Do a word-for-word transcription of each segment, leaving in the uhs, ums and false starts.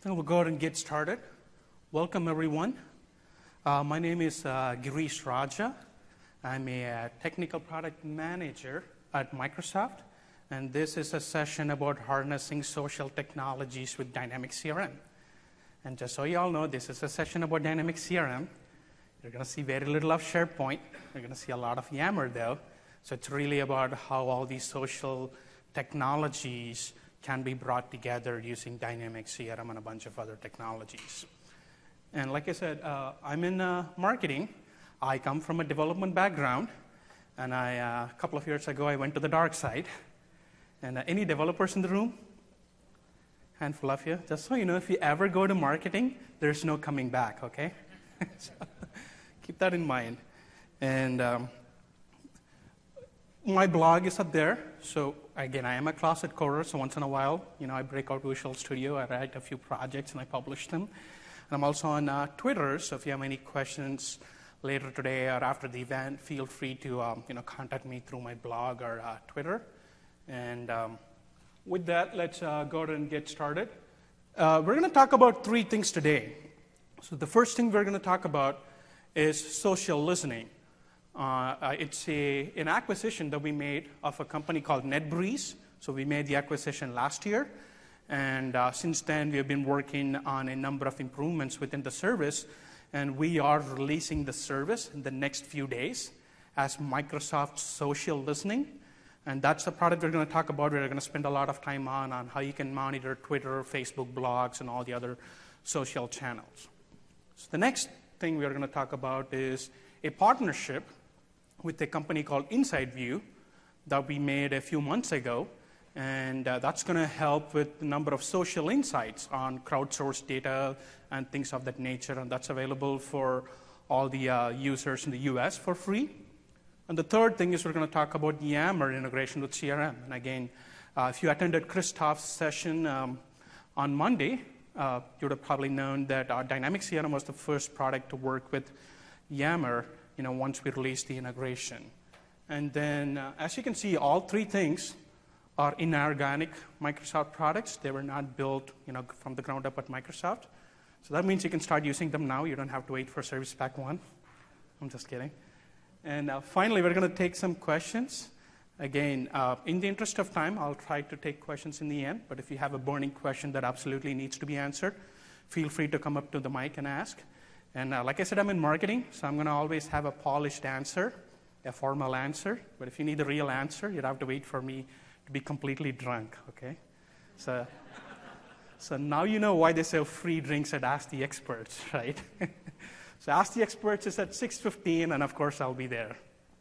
think we'll go ahead and get started. Welcome, everyone. Uh, my name is uh, Girish Raja. I'm a uh, technical product manager at Microsoft, and this is a session about harnessing social technologies with Dynamics C R M. And just so you all know, this is a session about Dynamics C R M. You're going to see very little of SharePoint. You're going to see a lot of Yammer, though. So it's really about how all these social technologies can be brought together using Dynamics C R M and a bunch of other technologies. And like I said, uh, I'm in uh, marketing. I come from a development background. And I, uh, a couple of years ago, I went to the dark side. And uh, any developers in the room? Handful of you. Just so you know, if you ever go to marketing, there's no coming back, okay? So, keep that in mind. And um, my blog is up there. So again, I am a closet coder, so once in a while, you know, I break out Visual Studio, I write a few projects, and I publish them. And I'm also on uh, Twitter, so if you have any questions later today or after the event, feel free to um, you know, contact me through my blog or uh, Twitter. And um, with that, let's uh, go ahead and get started. Uh, we're going to talk about three things today. So the first thing we're going to talk about is social listening. Uh, it's a, an acquisition that we made of a company called NetBreeze. So we made the acquisition last year. And uh, since then, we have been working on a number of improvements within the service. And we are releasing the service in the next few days as Microsoft Social Listening. And that's the product we're going to talk about. We're going to spend a lot of time on, on how you can monitor Twitter, Facebook, blogs, and all the other social channels. So the next thing we're going to talk about is a partnership with a company called InsideView that we made a few months ago. And uh, that's going to help with the number of social insights on crowdsourced data and things of that nature. And that's available for all the uh, users in the U S for free. And the third thing is we're going to talk about Yammer integration with C R M. And again, uh, if you attended Christoph's session um, on Monday, uh, you would have probably known that our Dynamics C R M was the first product to work with Yammer, you know, once we released the integration. And then, uh, as you can see, all three things are inorganic Microsoft products. They were not built, you know, from the ground up at Microsoft. So that means you can start using them now. You don't have to wait for Service Pack one. I'm just kidding. And uh, finally, we're going to take some questions. Again, uh, in the interest of time, I'll try to take questions in the end. But if you have a burning question that absolutely needs to be answered, feel free to come up to the mic and ask. And uh, like I said, I'm in marketing, so I'm going to always have a polished answer, a formal answer. But if you need a real answer, you'd have to wait for me to be completely drunk, okay? So, so now you know why they sell free drinks at Ask the Experts, right? So Ask the Experts is at six fifteen, and of course I'll be there.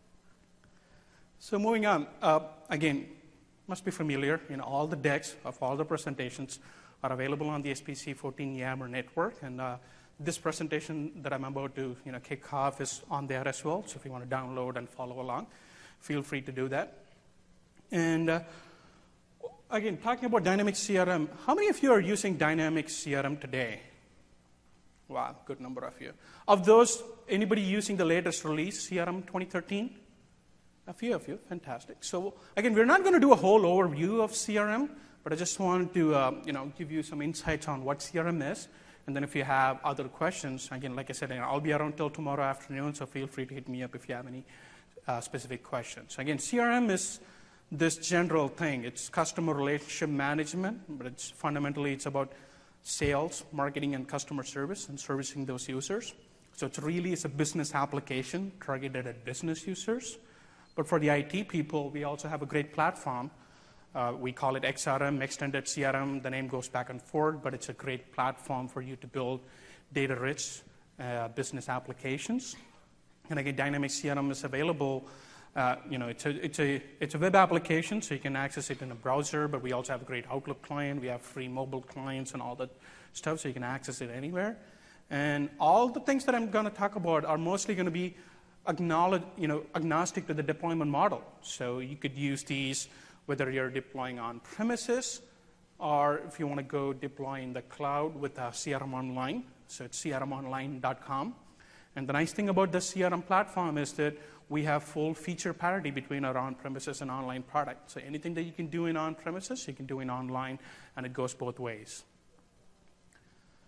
So moving on, uh, again, must be familiar, you know, all the decks of all the presentations are available on the S P C fourteen Yammer network, and uh, this presentation that I'm about to, you know, kick off is on there as well. So if you want to download and follow along, feel free to do that. And uh, again, talking about Dynamics C R M, how many of you are using Dynamics C R M today? Wow, good number of you. Of those, anybody using the latest release, C R M twenty thirteen? A few of you, fantastic. So again, we're not going to do a whole overview of C R M, but I just wanted to, uh, you know, give you some insights on what C R M is. And then if you have other questions, again, like I said, I'll be around till tomorrow afternoon, so feel free to hit me up if you have any uh, specific questions. Again, C R M is this general thing. It's customer relationship management, but it's fundamentally it's about sales, marketing, and customer service and servicing those users. So it's really it's a business application targeted at business users. But for the I T people, we also have a great platform. Uh, we call it X R M, Extended C R M. The name goes back and forth, but it's a great platform for you to build data-rich uh, business applications. And again, Dynamics C R M is available. Uh, you know, it's a, it's, a, it's a web application, so you can access it in a browser, but we also have a great Outlook client. We have free mobile clients and all that stuff, so you can access it anywhere. And all the things that I'm going to talk about are mostly going to be acknowledge, you know, agnostic to the deployment model. So you could use these whether you're deploying on premises or if you want to go deploy in the cloud with uh, C R M Online. So it's C R M online dot com. And the nice thing about the C R M platform is that we have full feature parity between our on-premises and online product. So anything that you can do in on-premises, you can do in online, and it goes both ways.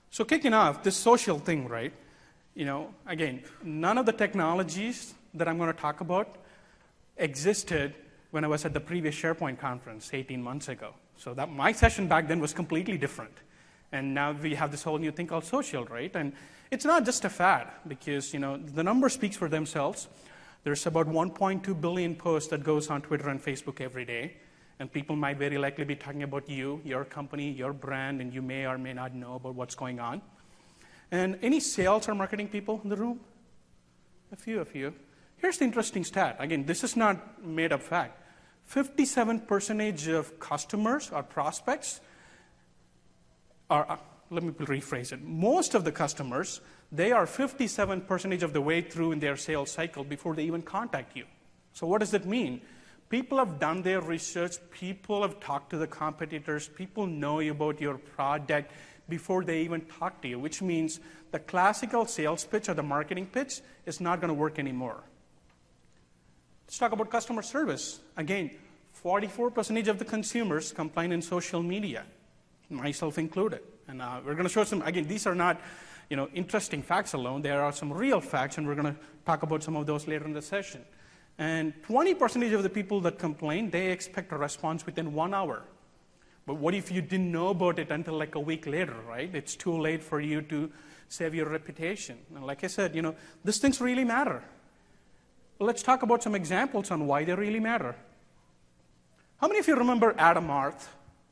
So kicking off, this social thing, right? You know, again, none of the technologies that I'm going to talk about existed when I was at the previous SharePoint conference eighteen months ago. So that my session back then was completely different. And now we have this whole new thing called social, right? And it's not just a fad, because, you know, the number speaks for themselves. There's about one point two billion posts that goes on Twitter and Facebook every day. And people might very likely be talking about you, your company, your brand, and you may or may not know about what's going on. And any sales or marketing people in the room? A few of you. Here's the interesting stat. Again, this is not made up fact. fifty-seven percent of customers or prospects are, uh, let me rephrase it. Most of the customers, they are fifty-seven percent of the way through in their sales cycle before they even contact you. So what does that mean? People have done their research. People have talked to the competitors. People know about your product before they even talk to you, which means the classical sales pitch or the marketing pitch is not going to work anymore. Let's talk about customer service. Again, forty-four percent of the consumers complain in social media, myself included. And uh, we're going to show some, again, these are not, you know, interesting facts alone. There are some real facts, and we're going to talk about some of those later in the session. And twenty percent of the people that complain, they expect a response within one hour. But what if you didn't know about it until like a week later, right? It's too late for you to save your reputation. And like I said, you know, these things really matter. Let's talk about some examples on why they really matter. How many of you remember Adam Arth?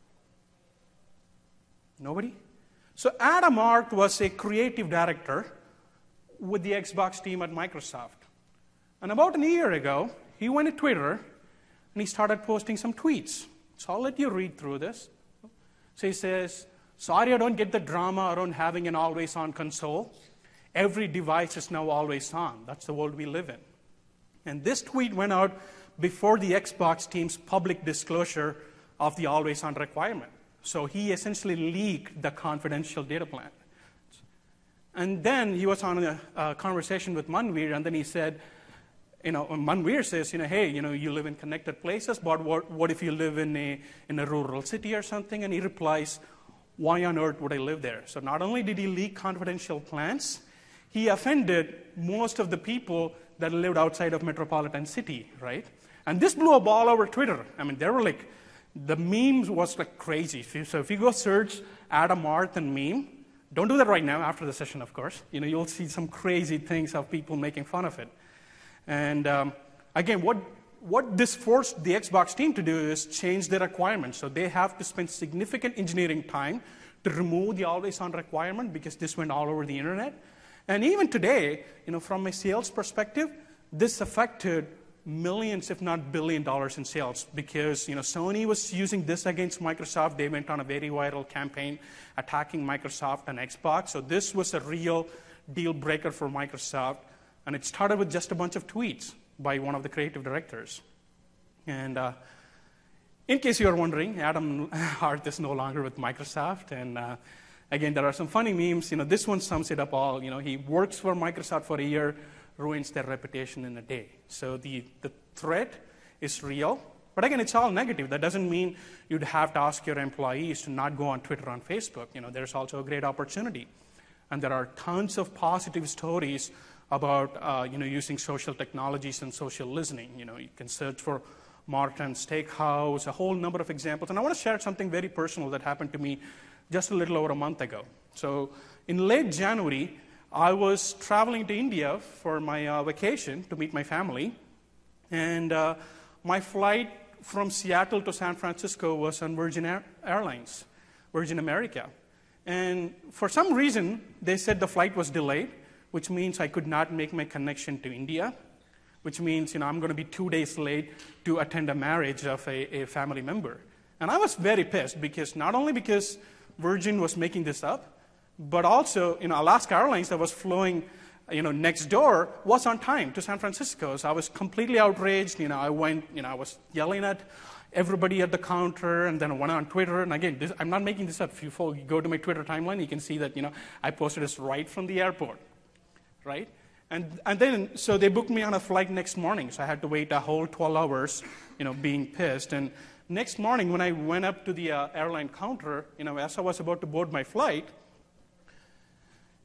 Nobody? So Adam Arth was a creative director with the Xbox team at Microsoft. And about a year ago, he went to Twitter and he started posting some tweets. So I'll let you read through this. So he says, sorry I don't get the drama around having an always-on console. Every device is now always on. That's the world we live in. And this tweet went out before the Xbox team's public disclosure of the always-on requirement. So he essentially leaked the confidential data plan. And then he was on a, a conversation with Manveer, and then he said, you know, Manveer says, you know, hey, you know, you live in connected places, but what, what if you live in a, in a rural city or something? And he replies, why on earth would I live there? So not only did he leak confidential plans, he offended most of the people that lived outside of metropolitan city, right? And this blew up all over Twitter. I mean, there were like, the memes was like crazy. So if you go search Adam Arth and meme, don't do that right now after the session, of course. You know, you'll see some crazy things of people making fun of it. And um, again, what, what this forced the Xbox team to do is change their requirements. So they have to spend significant engineering time to remove the always-on requirement because this went all over the internet. And even today, you know, from a sales perspective, this affected millions, if not billion dollars in sales because, you know, Sony was using this against Microsoft. They went on a very viral campaign attacking Microsoft and Xbox. So this was a real deal breaker for Microsoft. And it started with just a bunch of tweets by one of the creative directors. And uh, in case you are wondering, Adam Arth is no longer with Microsoft. And uh, again, there are some funny memes. You know, this one sums it up all. You know, he works for Microsoft for a year, ruins their reputation in a day. So the, the threat is real. But again, it's all negative. That doesn't mean you'd have to ask your employees to not go on Twitter or on Facebook. You know, there's also a great opportunity. And there are tons of positive stories about uh, you know, using social technologies and social listening. You know, you can search for Martin's Steakhouse, a whole number of examples. And I want to share something very personal that happened to me just a little over a month ago. So in late January, I was traveling to India for my uh, vacation to meet my family. And uh, my flight from Seattle to San Francisco was on Virgin Air- Airlines, Virgin America. And for some reason, they said the flight was delayed, which means I could not make my connection to India, which means, you know, I'm going to be two days late to attend a marriage of a, a family member. And I was very pissed because not only because Virgin was making this up, but also, you know, Alaska Airlines that was flowing, you know, next door was on time to San Francisco. So I was completely outraged. You know, I went, you know, I was yelling at everybody at the counter, and then I went on Twitter. And again, this, I'm not making this up. If you go to my Twitter timeline, you can see that, you know, I posted this right from the airport. Right? And, and then, so they booked me on a flight next morning, so I had to wait a whole twelve hours, you know, being pissed. And next morning, when I went up to the uh, airline counter, you know, as I was about to board my flight,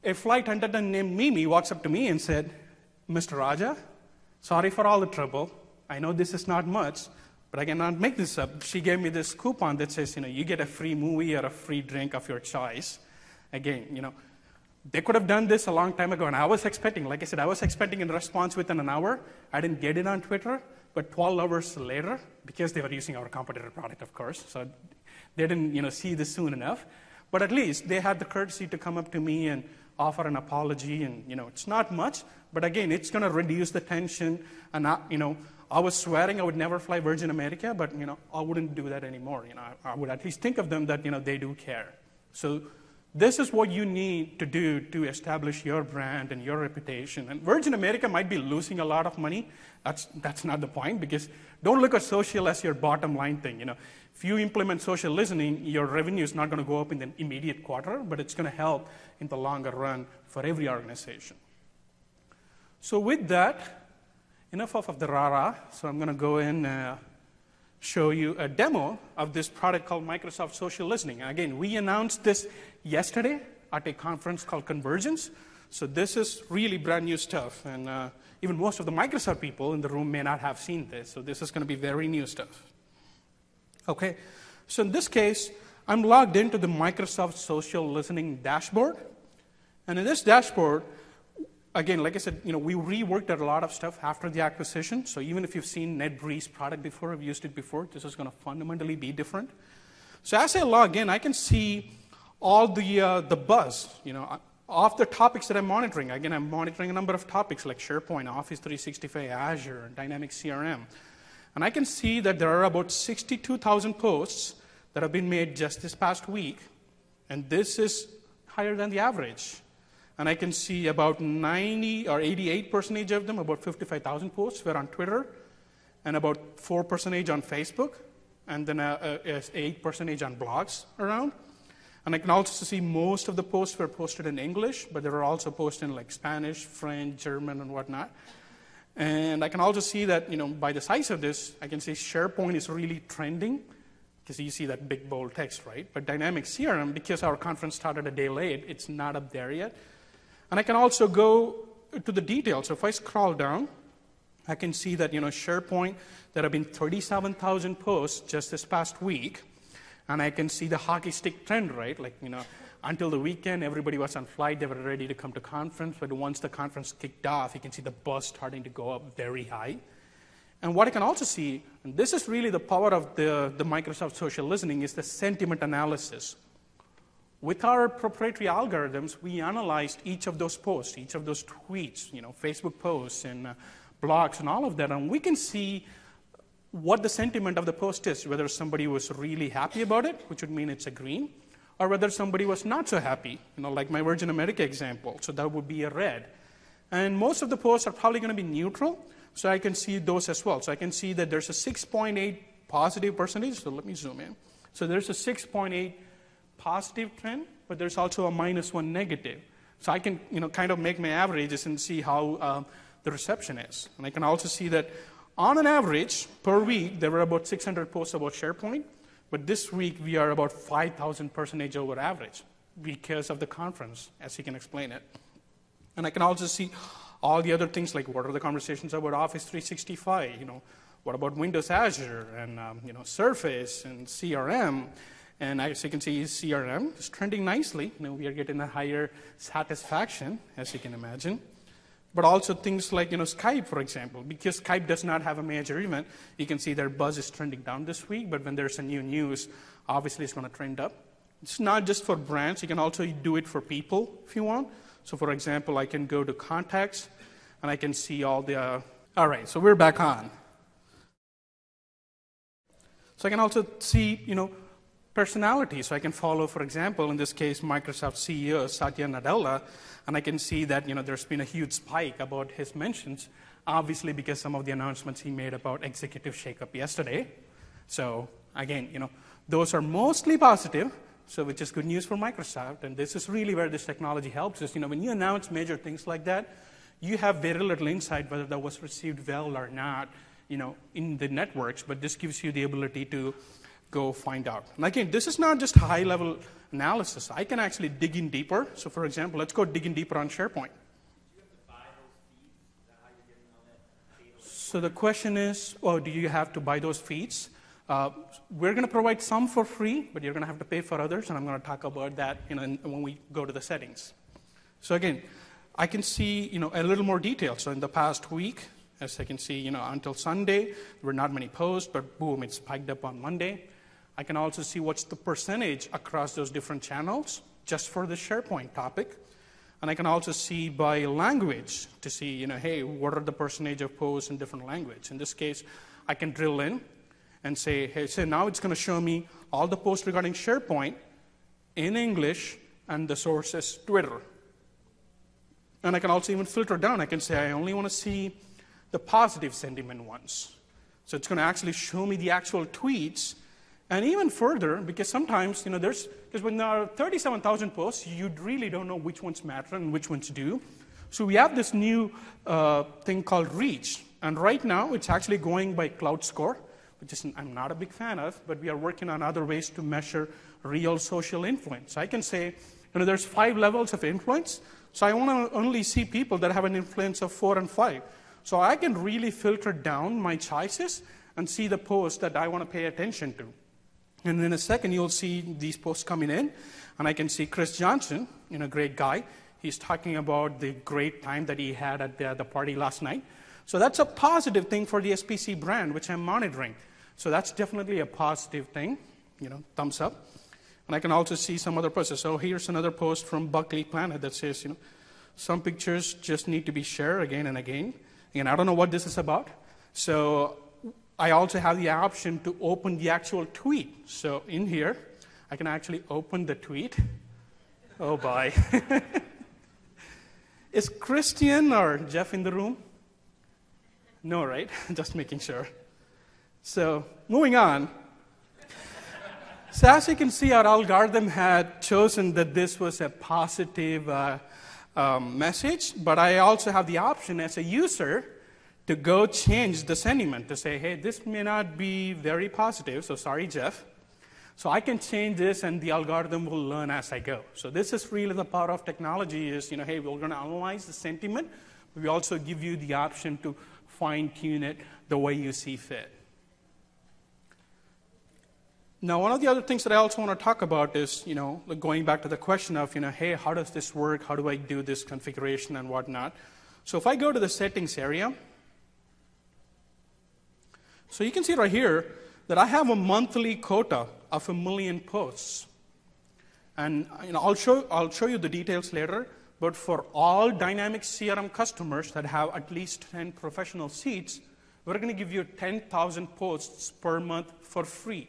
a flight attendant named Mimi walks up to me and said, Mister Raja, sorry for all the trouble. I know this is not much, but I cannot make this up. She gave me this coupon that says, you know, you get a free movie or a free drink of your choice. Again, you know, they could have done this a long time ago, and I was expecting, like I said, I was expecting a response within an hour. I didn't get it on Twitter, but twelve hours later, because they were using our competitor product, of course, so they didn't, you know, see this soon enough. But at least they had the courtesy to come up to me and offer an apology, and, you know, it's not much, but again, it's going to reduce the tension, and, I, you know, I was swearing I would never fly Virgin America, but, you know, I wouldn't do that anymore. You know, I, I would at least think of them that, you know, they do care. So this is what you need to do to establish your brand and your reputation. And Virgin America might be losing a lot of money. That's, that's not the point, because don't look at social as your bottom line thing. You know, if you implement social listening, your revenue is not going to go up in the immediate quarter, but it's going to help in the longer run for every organization. So with that, enough of the rah-rah. So I'm going to go in and uh, show you a demo of this product called Microsoft Social Listening. And again, we announced this yesterday at a conference called Convergence. So this is really brand new stuff. And uh, even most of the Microsoft people in the room may not have seen this. So this is going to be very new stuff. Okay, so in this case, I'm logged into the Microsoft Social Listening dashboard. And in this dashboard, again, like I said, you know, we reworked a lot of stuff after the acquisition. So even if you've seen NetBreeze product before, have used it before, this is going to fundamentally be different. So as I log in, I can see all the uh, the buzz, you know, of the topics that I'm monitoring. Again, I'm monitoring a number of topics like SharePoint, Office three sixty-five, Azure, and Dynamics C R M. And I can see that there are about sixty-two thousand posts that have been made just this past week. And this is higher than the average. And I can see about ninety or eighty-eight percent of them, about fifty-five thousand posts were on Twitter, and about four percent on Facebook, and then uh, uh, eight percent on blogs around. And I can also see most of the posts were posted in English, but there were also posts in like Spanish, French, German, and whatnot. And I can also see that, you know, by the size of this, I can see SharePoint is really trending, because you see that big bold text, right? But Dynamics C R M, because our conference started a day late, it's not up there yet. And I can also go to the details. So if I scroll down, I can see that, you know, SharePoint, there have been thirty-seven thousand posts just this past week. And I can see the hockey stick trend, right? Like, you know, until the weekend, everybody was on flight. They were ready to come to conference. But once the conference kicked off, you can see the buzz starting to go up very high. And what I can also see, and this is really the power of the, the Microsoft Social Listening, is the sentiment analysis. With our proprietary algorithms, we analyzed each of those posts, each of those tweets, you know, Facebook posts and uh, blogs and all of that, and we can see what the sentiment of the post is, whether somebody was really happy about it, which would mean it's a green, or whether somebody was not so happy, you know, like my Virgin America example, so that would be a red. And most of the posts are probably going to be neutral, so I can see those as well. So I can see that there's a six point eight positive percentage, so let me zoom in. So there's a six point eight positive trend, but there's also a minus one negative. So I can, you know, kind of make my averages and see how um, the reception is. And I can also see that on an average, per week, there were about six hundred posts about SharePoint, but this week we are about five thousand percentage over average because of the conference, as you can explain it. And I can also see all the other things, like what are the conversations about Office three sixty-five, you know, what about Windows Azure, and um, you know, Surface, and C R M. And as you can see, C R M is trending nicely. You know, we are getting a higher satisfaction, as you can imagine. But also things like, you know, Skype, for example. Because Skype does not have a major event, you can see their buzz is trending down this week. But when there's a new news, obviously it's going to trend up. It's not just for brands. You can also do it for people if you want. So, for example, I can go to contacts, and I can see all the... Uh, all right, so we're back on. So I can also see, you know, personality. So I can follow, for example, in this case, Microsoft C E O Satya Nadella, and I can see that, you know, there's been a huge spike about his mentions, obviously because some of the announcements he made about executive shakeup yesterday. So again, you know, those are mostly positive, so which is good news for Microsoft, and this is really where this technology helps us. You know, when you announce major things like that, you have very little insight whether that was received well or not, you know, in the networks, but this gives you the ability to go find out. And again, this is not just high-level analysis. I can actually dig in deeper. So for example, let's go dig in deeper on SharePoint. So the question is, oh, do you have to buy those feeds? Uh, we're going to provide some for free, but you're going to have to pay for others, and I'm going to talk about that you know, when we go to the settings. So again, I can see you know, a little more detail. So in the past week, as I can see, you know, until Sunday, there were not many posts, but boom, it spiked up on Monday. I can also see what's the percentage across those different channels, just for the SharePoint topic. And I can also see by language to see, you know, hey, what are the percentage of posts in different language? In this case, I can drill in and say, hey, so now it's going to show me all the posts regarding SharePoint in English, and the source is Twitter. And I can also even filter down. I can say I only want to see the positive sentiment ones. So it's going to actually show me the actual tweets. And even further, because sometimes, you know, there's, because when there are thirty-seven thousand posts, you really don't know which ones matter and which ones do. So we have this new uh, thing called Reach. And right now, it's actually going by Cloud Score, which is, I'm not a big fan of, but we are working on other ways to measure real social influence. I can say, you know, there's five levels of influence. So I want to only see people that have an influence of four and five. So I can really filter down my choices and see the posts that I want to pay attention to. And in a second, you'll see these posts coming in. And I can see Chris Johnson, you know, great guy. He's talking about the great time that he had at the, the party last night. So that's a positive thing for the S P C brand, which I'm monitoring. So that's definitely a positive thing, you know, thumbs up. And I can also see some other posts. So here's another post from Buckley Planet that says, you know, some pictures just need to be shared again and again. And I don't know what this is about. So I also have the option to open the actual tweet. So in here, I can actually open the tweet. Oh, boy. Is Christian or Jeff in the room? No, right? Just making sure. So moving on. So as you can see, our algorithm had chosen that this was a positive uh, um, message, but I also have the option as a user to go change the sentiment, to say, hey, this may not be very positive, so sorry, Jeff. So I can change this, and the algorithm will learn as I go. So this is really the power of technology is, you know, hey, we're going to analyze the sentiment, but we also give you the option to fine-tune it the way you see fit. Now, one of the other things that I also want to talk about is, you know, going back to the question of, you know, hey, how does this work? How do I do this configuration and whatnot? So if I go to the settings area, so you can see right here that I have a monthly quota of a million posts. And you know, I'll, show, I'll show you the details later, but for all Dynamics C R M customers that have at least ten professional seats, we're going to give you ten thousand posts per month for free.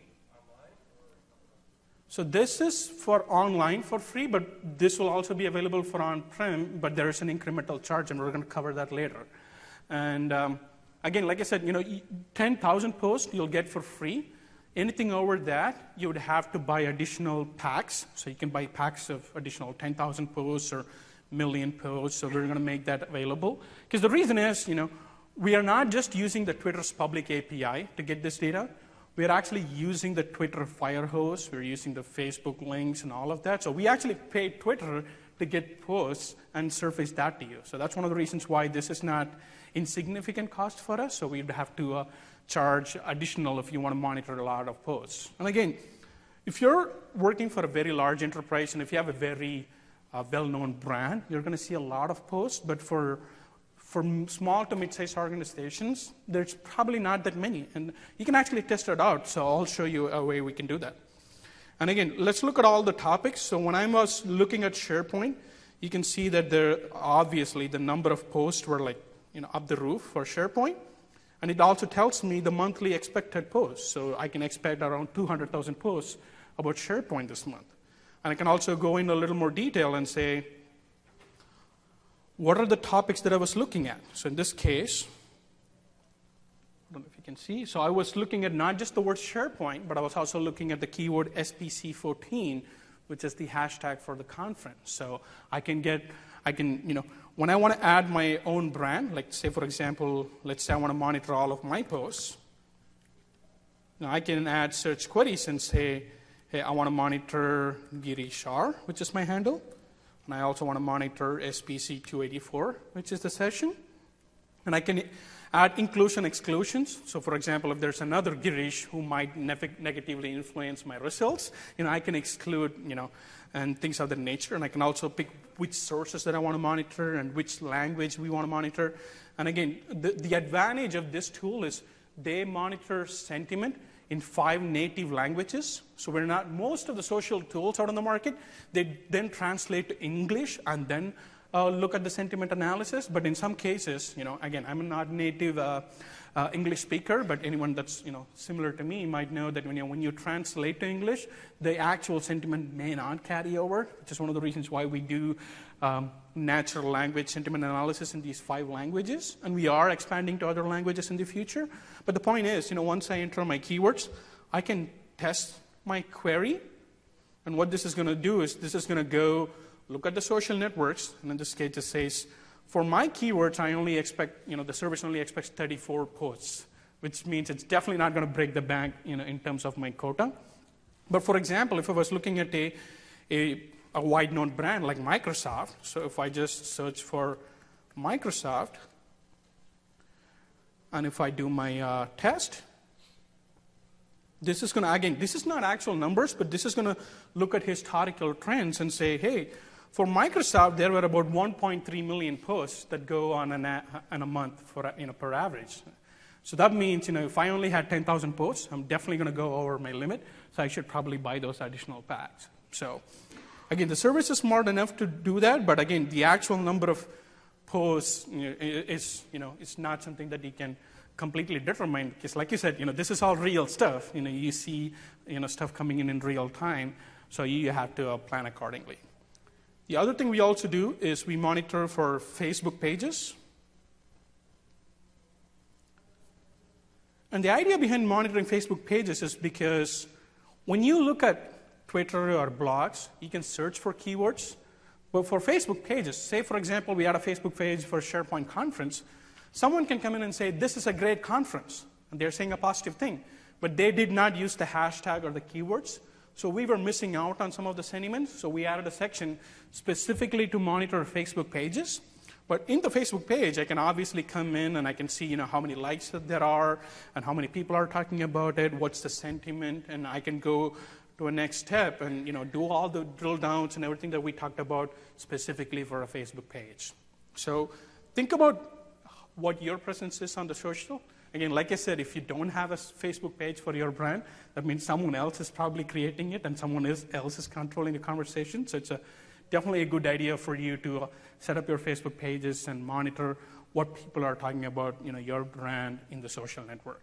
So this is for online for free, but this will also be available for on-prem, but there is an incremental charge, and we're going to cover that later. And um, again, like I said, you know, ten thousand posts you'll get for free. Anything over that, you would have to buy additional packs. So you can buy packs of additional ten thousand posts or million posts. So we're going to make that available. Because the reason is, you know, we are not just using the Twitter's public A P I to get this data. We're actually using the Twitter Firehose. We're using the Facebook links and all of that. So we actually pay Twitter to get posts and surface that to you. So that's one of the reasons why this is not insignificant cost for us. So we'd have to uh, charge additional if you want to monitor a lot of posts. And again, if you're working for a very large enterprise and if you have a very uh, well-known brand, you're going to see a lot of posts. But for For small to mid-sized organizations, there's probably not that many. And you can actually test it out, so I'll show you a way we can do that. And again, let's look at all the topics. So when I was looking at SharePoint, you can see that there, obviously the number of posts were like, you know, up the roof for SharePoint. And it also tells me the monthly expected posts. So I can expect around two hundred thousand posts about SharePoint this month. And I can also go in a little more detail and say, what are the topics that I was looking at? So in this case, I don't know if you can see. So I was looking at not just the word SharePoint, but I was also looking at the keyword S P C fourteen, which is the hashtag for the conference. So I can get, I can, you know, when I want to add my own brand, like say, for example, let's say I want to monitor all of my posts. you know, I can add search queries and say, hey, I want to monitor Girish R, which is my handle. And I also want to monitor S P C two eighty-four, which is the session. And I can add inclusion exclusions. So, for example, if there's another Girish who might ne- negatively influence my results, you know, I can exclude, you know, and things of that nature. And I can also pick which sources that I want to monitor and which language we want to monitor. And again, the, the advantage of this tool is they monitor sentiment in five native languages. So we're not, most of the social tools out on the market, they then translate to English and then uh, look at the sentiment analysis. But in some cases, you know, again, I'm not a native uh, uh, English speaker, but anyone that's, you know, similar to me might know that when you, when you translate to English, the actual sentiment may not carry over, which is one of the reasons why we do um, natural language sentiment analysis in these five languages. And we are expanding to other languages in the future. But the point is, you know, once I enter my keywords, I can test my query. And what this is going to do is this is going to go look at the social networks. And in this case, it says, for my keywords, I only expect, you know, the service only expects thirty-four posts, which means it's definitely not going to break the bank, you know, in terms of my quota. But for example, if I was looking at a, a, a wide-known brand like Microsoft, so if I just search for Microsoft, and if I do my uh, test, this is going to, again, this is not actual numbers, but this is going to look at historical trends and say, hey, for Microsoft, there were about one point three million posts that go on an a, on a month for, you know, per average. So that means, you know, if I only had ten thousand posts, I'm definitely going to go over my limit, so I should probably buy those additional packs. So again, the service is smart enough to do that, but again, the actual number of posts, you know, is, you know, it's not something that you can completely determine, because like you said, you know, this is all real stuff. You know, you see, you know, stuff coming in in real time, so you have to uh, plan accordingly. The other thing we also do is we monitor for Facebook pages. And the idea behind monitoring Facebook pages is because when you look at Twitter or blogs, you can search for keywords. But for Facebook pages, say, for example, we had a Facebook page for a SharePoint conference, someone can come in and say, this is a great conference, and they're saying a positive thing. But they did not use the hashtag or the keywords. So we were missing out on some of the sentiments. So we added a section specifically to monitor Facebook pages. But in the Facebook page, I can obviously come in and I can see, you know, how many likes that there are and how many people are talking about it, what's the sentiment, and I can go to a next step and, you know, do all the drill downs and everything that we talked about specifically for a Facebook page. So think about what your presence is on the social. Again, like I said, if you don't have a Facebook page for your brand, that means someone else is probably creating it and someone else is controlling the conversation. So it's a, definitely a good idea for you to uh, set up your Facebook pages and monitor what people are talking about, you know, your brand in the social network.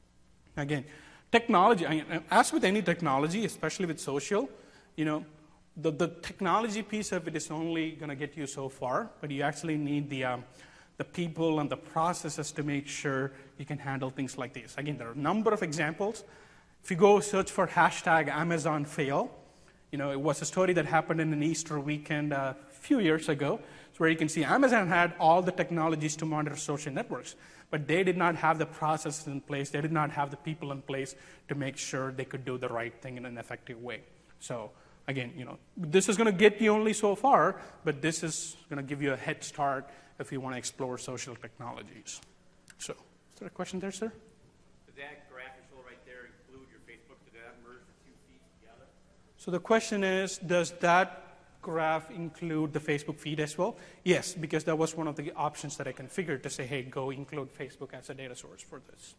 Again, technology, I mean, as with any technology, especially with social, you know, the, the technology piece of it is only going to get you so far, but you actually need the um, the people and the processes to make sure you can handle things like this. Again, there are a number of examples. If you go search for hashtag Amazon fail, you know, it was a story that happened in an Easter weekend a few years ago, where you can see Amazon had all the technologies to monitor social networks, but they did not have the processes in place. They did not have the people in place to make sure they could do the right thing in an effective way. So again, you know, this is going to get you only so far, but this is going to give you a head start if you want to explore social technologies. So, is there a question there, sir? Does that graph you show right there include your Facebook? Did that merge the two feeds together? So the question is, does that graph include the Facebook feed as well? Yes, because that was one of the options that I configured to say, hey, go include Facebook as a data source for this.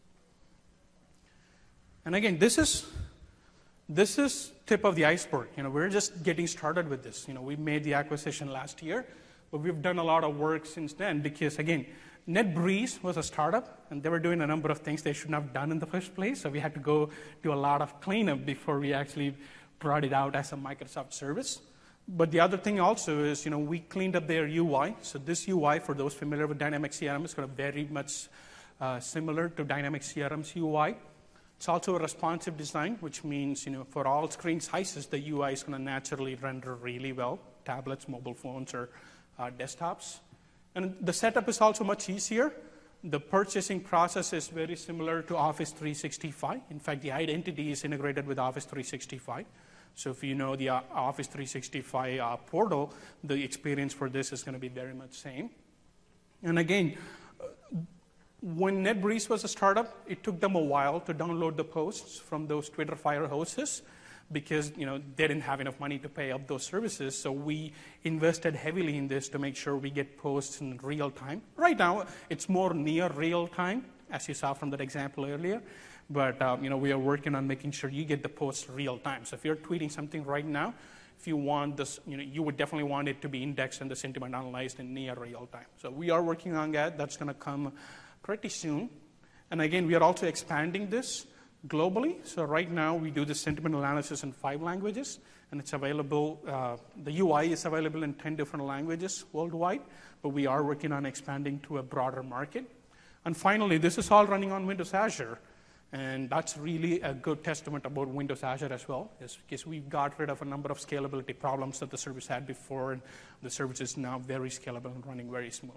And again, this is this is tip of the iceberg. You know, we're just getting started with this. You know, we made the acquisition last year, but we've done a lot of work since then because, again, NetBreeze was a startup, and they were doing a number of things they shouldn't have done in the first place, so we had to go do a lot of cleanup before we actually brought it out as a Microsoft service. But the other thing also is, you know, we cleaned up their U I. So this U I, for those familiar with Dynamics C R M, is going to be very much uh, similar to Dynamics C R M's U I. It's also a responsive design, which means, you know, for all screen sizes, the U I is going to naturally render really well, tablets, mobile phones, or uh, desktops. And the setup is also much easier. The purchasing process is very similar to Office three sixty-five. In fact, the identity is integrated with Office three sixty-five. So if you know the uh, Office three sixty-five uh, portal, the experience for this is going to be very much same. And again, when NetBreeze was a startup, it took them a while to download the posts from those Twitter Fire hosts because you know they didn't have enough money to pay up those services. So we invested heavily in this to make sure we get posts in real time. Right now, it's more near real time, as you saw from that example earlier. But um, you know we are working on making sure you get the posts real time. So if you're tweeting something right now, if you want this, you know, you would definitely want it to be indexed and the sentiment analyzed in near real time. So we are working on that. That's going to come pretty soon. And again, we are also expanding this globally. So right now, we do the sentiment analysis in five languages, and it's available, uh, the U I is available in ten different languages worldwide, but we are working on expanding to a broader market. And finally, this is all running on Windows Azure. And that's really a good testament about Windows Azure as well, is because we've got rid of a number of scalability problems that the service had before, and the service is now very scalable and running very smooth.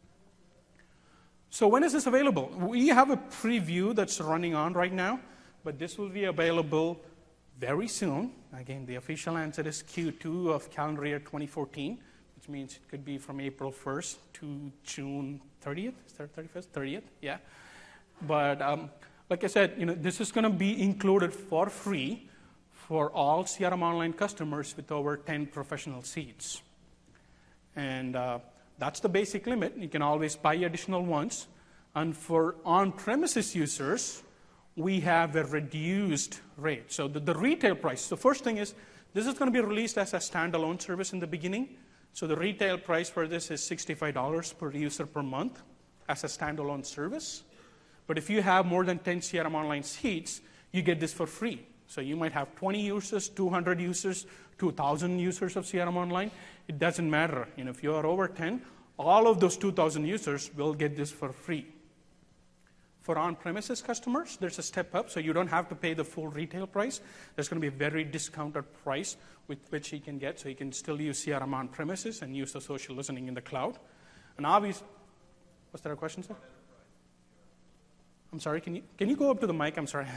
So when is this available? We have a preview that's running on right now, but this will be available very soon. Again, the official answer is Q two of calendar year twenty fourteen, which means it could be from April first to June thirtieth. Is that thirty-first? thirtieth, yeah. But um, like I said, you know, this is going to be included for free for all C R M Online customers with over ten professional seats. And uh, that's the basic limit. You can always buy additional ones. And for on-premises users, we have a reduced rate. So the, the retail price, the first thing is, this is going to be released as a standalone service in the beginning. So the retail price for this is sixty-five dollars per user per month as a standalone service. But if you have more than ten C R M Online seats, you get this for free. So you might have twenty users, two hundred users, two thousand users of C R M Online. It doesn't matter. You know, if you are over ten, all of those two thousand users will get this for free. For on-premises customers, there's a step up, so you don't have to pay the full retail price. There's going to be a very discounted price with which you can get, so you can still use C R M on-premises and use the social listening in the cloud. And obviously, was there a question, sir? I'm sorry, can you, can you go up to the mic? I'm sorry.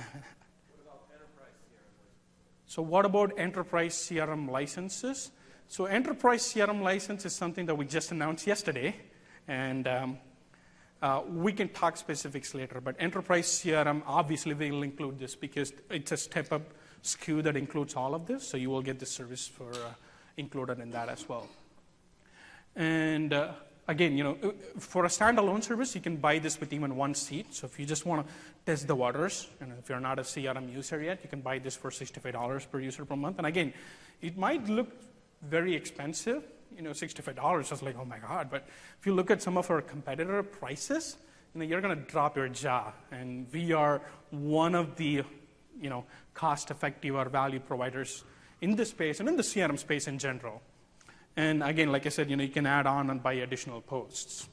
So what about enterprise C R M licenses? So enterprise C R M license is something that we just announced yesterday, and um, uh, we can talk specifics later. But enterprise C R M obviously will include this because it's a step-up S K U that includes all of this, so you will get the service for uh, included in that as well. And uh, again, you know, for a standalone service, you can buy this with even one seat. So if you just want to test the waters, and if you're not a C R M user yet, you can buy this for sixty-five dollars per user per month. And again, it might look very expensive. You know, sixty-five dollars is like, oh my God. But if you look at some of our competitor prices, you know, you're going to drop your jaw. And we are one of the, you know, cost-effective or value providers in this space and in the C R M space in general. And again, like I said, you know, you can add on and buy additional posts.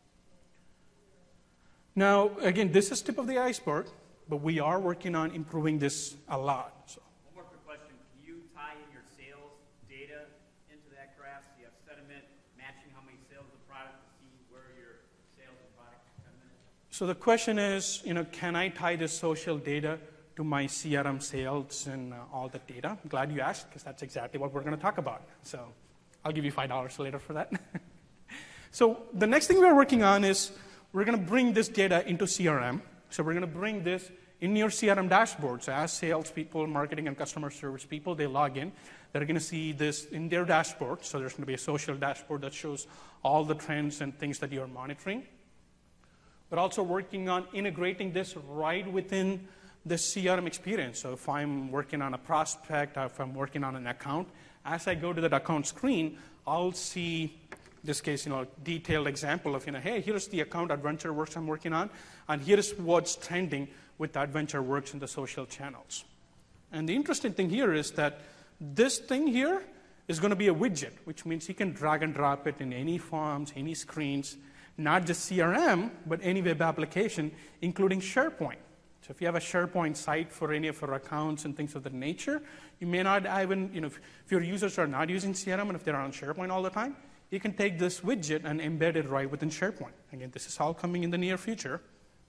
Now, again, this is tip of the iceberg, but we are working on improving this a lot. So. One more quick question. Can you tie in your sales data into that graph? So you have sentiment matching how many sales of the product to see where your sales of product sentiment is? So the question is, you know, can I tie this social data to my C R M sales and uh, all the data? I'm glad you asked, because that's exactly what we're going to talk about. So I'll give you five dollars later for that. So the next thing we're working on is we're going to bring this data into C R M. So we're going to bring this in your C R M dashboard. So as salespeople, marketing, and customer service people, they log in, they're going to see this in their dashboard. So there's going to be a social dashboard that shows all the trends and things that you're monitoring. We're also working on integrating this right within the C R M experience. So if I'm working on a prospect, or if I'm working on an account, as I go to that account screen, I'll see, this case, you know, detailed example of, you know, hey, here's the account AdventureWorks I'm working on, and here's what's trending with AdventureWorks in the social channels. And the interesting thing here is that this thing here is going to be a widget, which means you can drag and drop it in any forms, any screens, not just C R M, but any web application, including SharePoint. So if you have a SharePoint site for any of your accounts and things of that nature, you may not even, you know, if, if your users are not using C R M and if they're on SharePoint all the time, you can take this widget and embed it right within SharePoint. Again, this is all coming in the near future.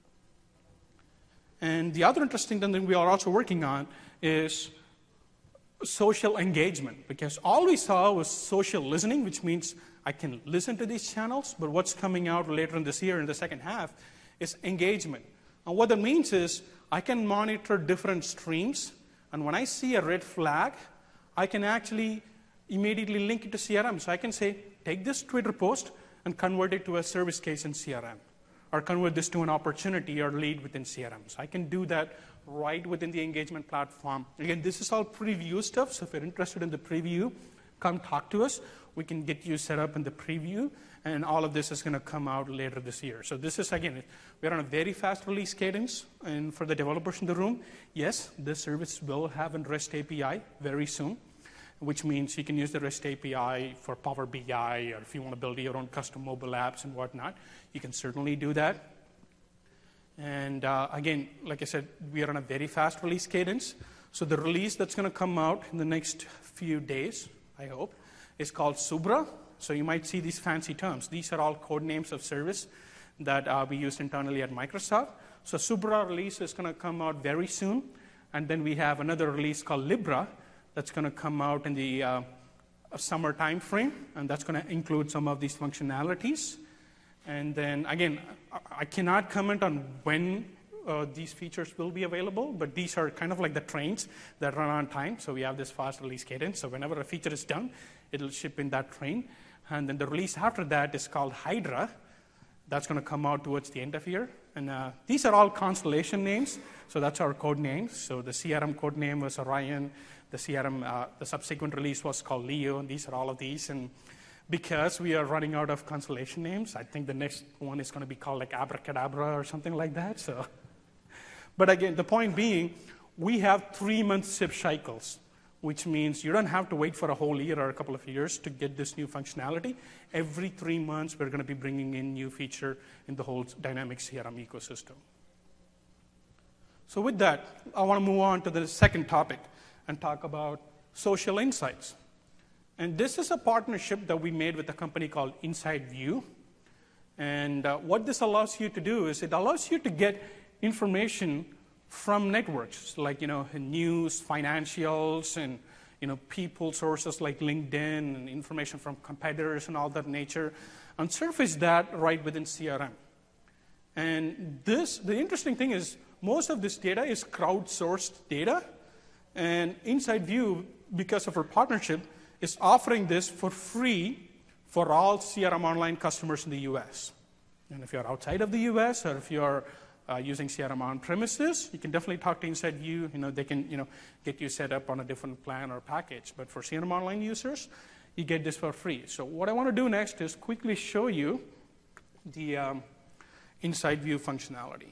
And the other interesting thing that we are also working on is social engagement, because all we saw was social listening, which means I can listen to these channels, but what's coming out later in this year in the second half is engagement. And what that means is I can monitor different streams, and when I see a red flag, I can actually immediately link it to C R M. So I can say, take this Twitter post and convert it to a service case in C R M, or convert this to an opportunity or lead within C R M. So I can do that right within the engagement platform. Again, this is all preview stuff, so if you're interested in the preview, come talk to us. We can get you set up in the preview, and all of this is going to come out later this year. So this is, again, we're on a very fast release cadence, and for the developers in the room, yes, this service will have a REST A P I very soon, which means you can use the REST A P I for Power B I, or if you want to build your own custom mobile apps and whatnot, you can certainly do that. And uh, again, like I said, we are on a very fast release cadence. So the release that's going to come out in the next few days, I hope, is called Subra. So you might see these fancy terms. These are all code names of service that uh, we use internally at Microsoft. So Subra release is going to come out very soon. And then we have another release called Libra that's going to come out in the uh, summer time frame. And that's going to include some of these functionalities. And then, again, I cannot comment on when uh, these features will be available, but these are kind of like the trains that run on time. So we have this fast release cadence. So whenever a feature is done, it'll ship in that train. And then the release after that is called Hydra. That's going to come out towards the end of year. And uh, these are all constellation names. So that's our code names. So the C R M code name was Orion. The C R M, uh, the subsequent release was called Leo. And these are all of these. And because we are running out of constellation names, I think the next one is going to be called like Abracadabra or something like that. So, but again, the point being, we have three-month ship cycles, which means you don't have to wait for a whole year or a couple of years to get this new functionality. Every three months, we're going to be bringing in new feature in the whole dynamic C R M ecosystem. So with that, I want to move on to the second topic and talk about social insights. And this is a partnership that we made with a company called InsideView. And uh, what this allows you to do is it allows you to get information from networks, like, you know, news, financials, and, you know, people sources like LinkedIn, and information from competitors and all that nature, and surface that right within C R M. And this, the interesting thing is, most of this data is crowdsourced data. And InsideView, because of our partnership, is offering this for free for all C R M Online customers in the U S. And if you're outside of the U S, or if you're uh, using C R M on premises, you can definitely talk to InsideView. You know, they can, you know, get you set up on a different plan or package. But for C R M Online users, you get this for free. So what I want to do next is quickly show you the um, InsideView functionality.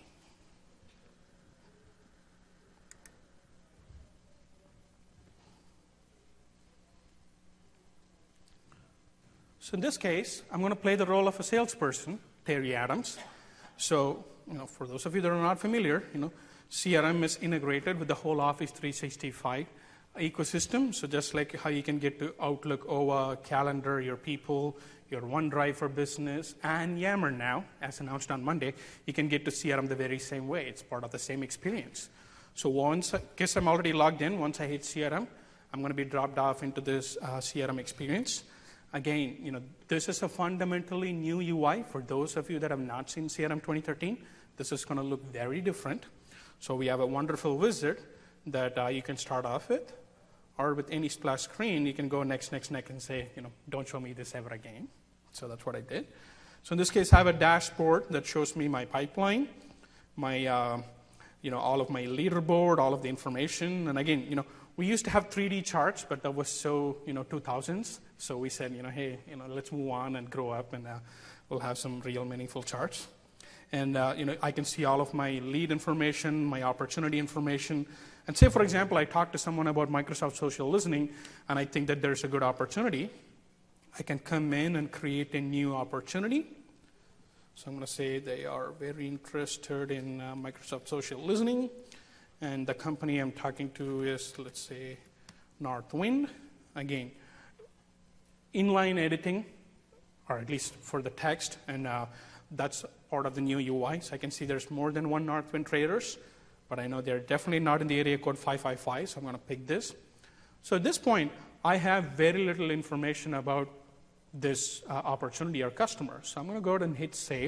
So in this case, I'm going to play the role of a salesperson, Terry Adams. So, you know, for those of you that are not familiar, you know, C R M is integrated with the whole Office three sixty-five ecosystem. So just like how you can get to Outlook, O A, Calendar, your people, your OneDrive for Business, and Yammer now, as announced on Monday, you can get to C R M the very same way. It's part of the same experience. So once, I guess I'm already logged in, once I hit C R M, I'm going to be dropped off into this uh, C R M experience. Again, you know, this is a fundamentally new U I. For those of you that have not seen C R M twenty thirteen, this is going to look very different. So we have a wonderful wizard that uh, you can start off with, or with any splash screen, you can go next, next, next, and say, you know, don't show me this ever again. So that's what I did. So in this case, I have a dashboard that shows me my pipeline, my, uh, you know, all of my leaderboard, all of the information. And again, you know, we used to have three D charts, but that was so, you know, two thousands. So we said, you know, hey, you know, let's move on and grow up, and uh, we'll have some real meaningful charts. And, uh, you know, I can see all of my lead information, my opportunity information. And say, for example, I talked to someone about Microsoft Social Listening, and I think that there's a good opportunity. I can come in and create a new opportunity. So I'm going to say they are very interested in uh, Microsoft Social Listening. And the company I'm talking to is, let's say, Northwind. Again, inline editing or at least for the text, and uh, that's part of the new U I. So I can see there's more than one Northwind traders, but I know they're definitely not in the area code five five five, so I'm going to pick this. So at this point, I have very little information about this uh, opportunity or customer. So I'm going to go ahead and hit save.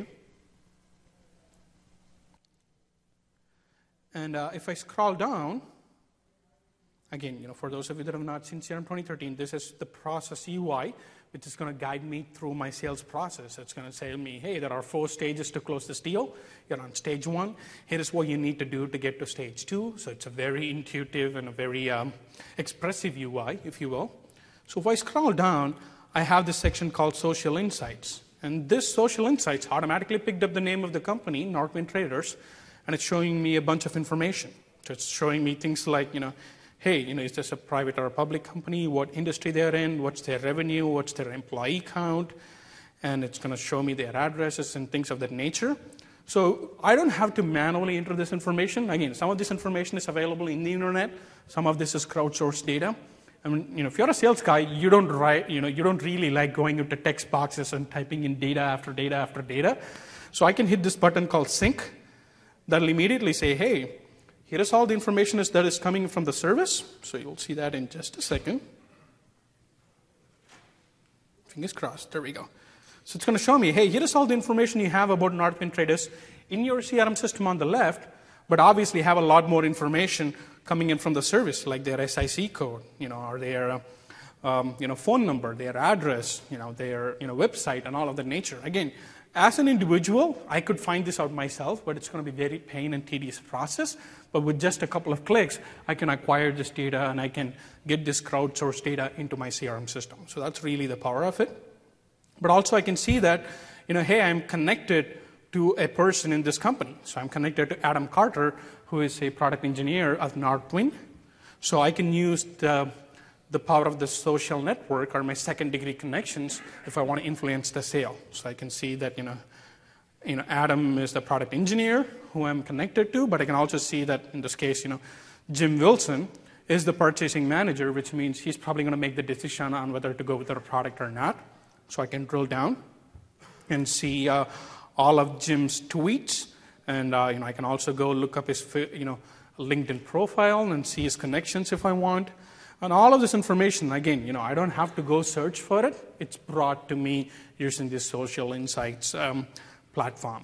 And uh, if I scroll down, again, you know, for those of you that have not seen C R M twenty thirteen, this is the process U I, which is going to guide me through my sales process. It's going to tell me, hey, there are four stages to close this deal. You're on stage one. Here is what you need to do to get to stage two. So it's a very intuitive and a very um, expressive U I, if you will. So if I scroll down, I have this section called Social Insights. And this Social Insights automatically picked up the name of the company, Northwind Traders, and it's showing me a bunch of information. So it's showing me things like, you know, hey, you know, is this a private or a public company? What industry they're in? What's their revenue? What's their employee count? And it's going to show me their addresses and things of that nature. So I don't have to manually enter this information. Again, some of this information is available in the internet. Some of this is crowdsourced data. I mean, you know, if you're a sales guy, you don't write, you know, you don't really like going into text boxes and typing in data after data after data. So I can hit this button called Sync. That'll immediately say, hey, here is all the information that is coming from the service. So you'll see that in just a second. Fingers crossed. There we go. So it's going to show me, hey, here is all the information you have about Northwind Traders in your C R M system on the left, but obviously have a lot more information coming in from the service, like their S I C code, you know, or their uh, um, you know, phone number, their address, you know, their you know, website, and all of that nature. Again, as an individual, I could find this out myself, but it's going to be a very pain and tedious process. But with just a couple of clicks, I can acquire this data and I can get this crowdsourced data into my C R M system. So that's really the power of it. But also I can see that, you know, hey, I'm connected to a person in this company. So I'm connected to Adam Carter, who is a product engineer at Northwind. So I can use the the power of the social network or my second degree connections if I want to influence the sale. So I can see that, you know, you know, Adam is the product engineer who I'm connected to, but I can also see that in this case, you know, Jim Wilson is the purchasing manager, which means he's probably going to make the decision on whether to go with our product or not. So I can drill down and see uh, all of Jim's tweets, and uh, you know, I can also go look up his, you know, LinkedIn profile and see his connections if I want. And all of this information, again, you know, I don't have to go search for it. It's brought to me using this Social Insights um, platform.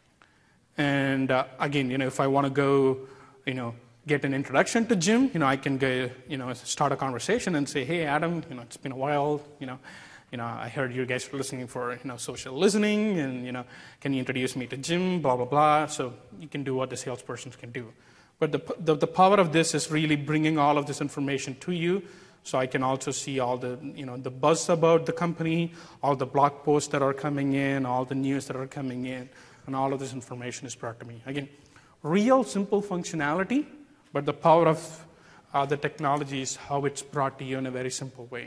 And uh, again, you know, if I want to go, you know, get an introduction to Jim, you know, I can go, you know, start a conversation and say, hey, Adam, you know, it's been a while, you know, you know, I heard you guys were listening for, you know, social listening, and, you know, can you introduce me to Jim, blah, blah, blah. So you can do what the salespersons can do. But the, the, the power of this is really bringing all of this information to you, so I can also see all the, you know, the buzz about the company, all the blog posts that are coming in, all the news that are coming in, and all of this information is brought to me. Again, real simple functionality, but the power of uh, the technology is how it's brought to you in a very simple way.